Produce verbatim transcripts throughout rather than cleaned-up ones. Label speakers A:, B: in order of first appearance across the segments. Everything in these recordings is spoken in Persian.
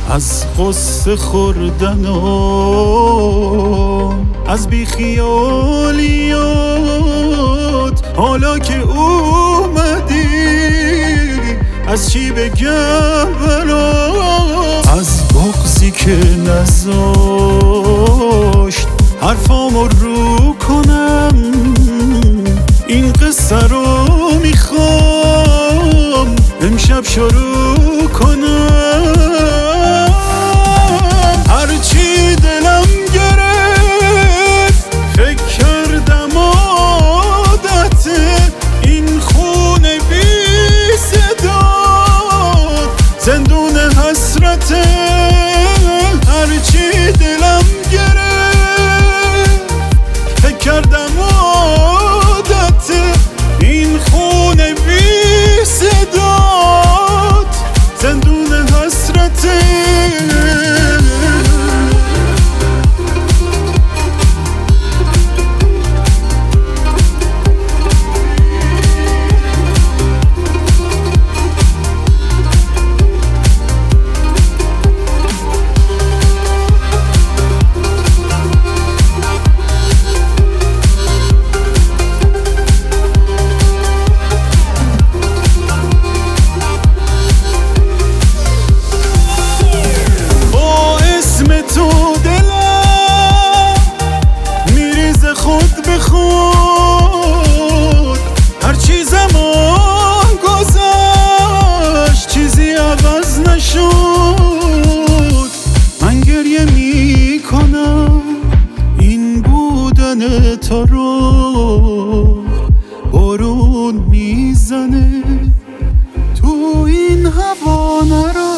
A: از غصه خوردن و از بیخیالیات. حالا که اومدی از چی بگم برات؟ از بغضی که نذاشت حرفامو رو کنم، این قصه رو میخوام امشب شروع کنم. هرچی دلم گرفت فکر کردم عادت این خونه بی صدات زندون حسرته. هرچی دلم گرفت فکر کردم عادت این خونه بی صدات زندون حسرته. خود به خود هر چی زمان گذشت چیزی عوض نشد. من گریه می کنم این بودن تو رو، بارون میزنه تو این هوا نرو.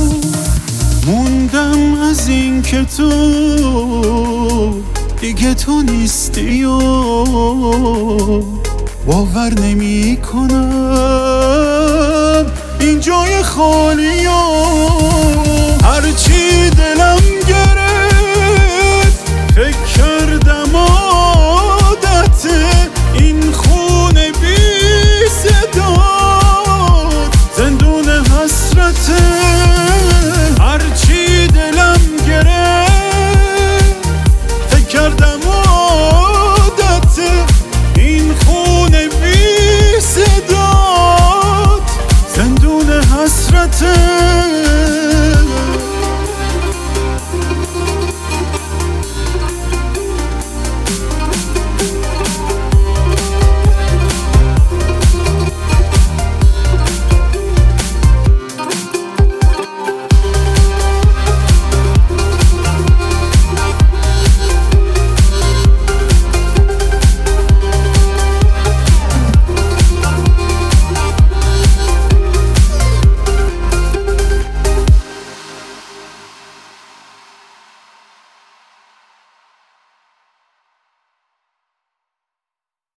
A: موندم از این که تو دیگه تو نیستی و باور نمی کنم این جای خالی و